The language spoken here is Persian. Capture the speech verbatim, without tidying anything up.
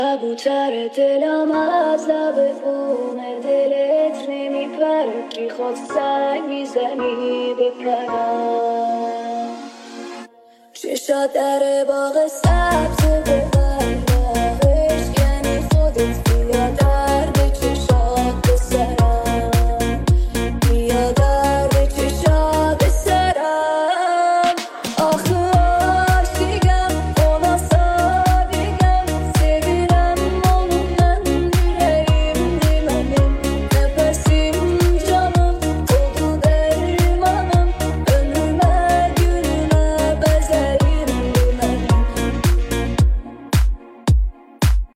کبوتر دلم از لب خونه دلت نمیپره، بیخواد سنگ میزنی بپرم. چشات در باغ سبز ببر راهش، یعنی خودت